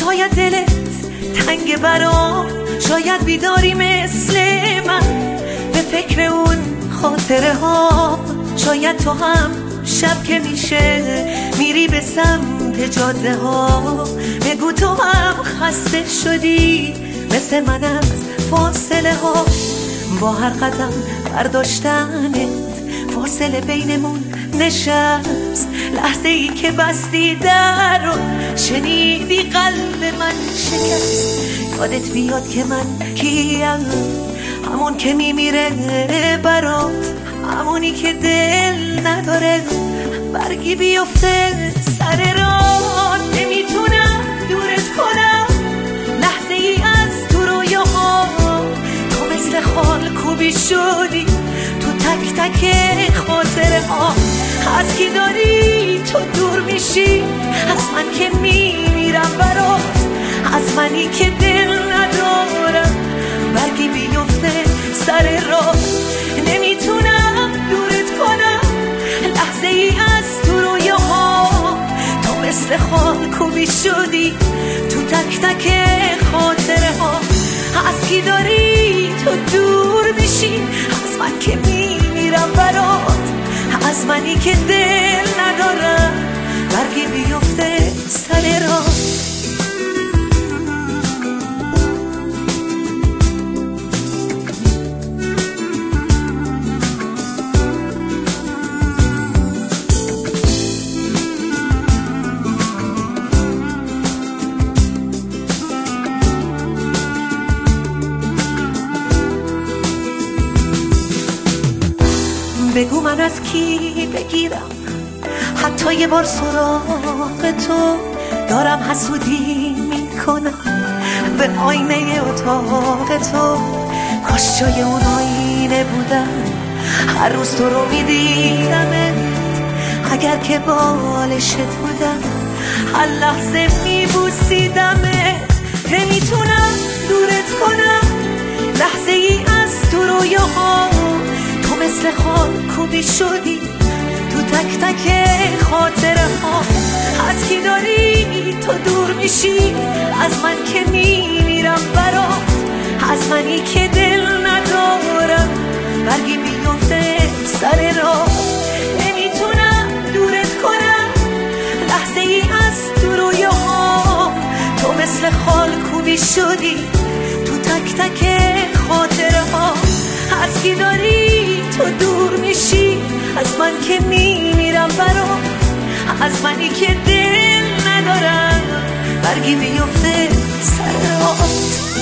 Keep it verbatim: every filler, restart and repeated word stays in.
شاید دلت تنگ برام، شاید بیداری مثل من به فکر اون خاطره ها. شاید تو هم شب که میشه میری به سمت جاده ها، بگو تو هم خسته شدی مثل من از فاصله ها. با هر قدم برداشتنت فاصله بینمون نشست، لحظه ای که بستی در رو شنیدی قلب من شکست. یادت بیاد که من کیم، همون که میمیره برات، همونی که دل نداره برگی بیفته سر راه. نمیتونم دورت کنم لحظه ای از تو رویاها، تو مثل خال کوبی شدی تو تک تک خاطره ها. از کی داری تو دور میشی، از من که میمیرم برات، از منی که دل ندارم برگی بیفته سر راه. نمیتونم دورت کنم لحظه ای از تو رویاها، تو مثل خال کوبی شدی تو تک تک خاطره ها. از کی داری تو دور میشی، از من که میمیرم برات، از منی که دل ندارم برگی بیفته سر راه. بگو من از کی بگیرم حتی یه بار سراغ تو، دارم حسودی میکنم به آینه اتاق تو. کاش جای اون آینه بودم هر روز تو رو میدیدمت، اگر که بالشت بودم هر لحظه میبوسیدمت. نمیتونم دورت کنم لحظه ای از تو رویاها، تو مثل خال کوبی شدی تو تک تک خاطره ها. از کی داری تو دور میشی، از من که میمیرم برات، از منی که دل ندارم برگی بیفته سر راه. نمیتونم دورت کنم لحظه ای از تو رویاها، تو مثل خال کوبی شدی تو تک تک خاطره ها. از کی داری تو دور میشی، از من که میمیرم برات، از منی که دل ندارم برگی بیفته سر راه.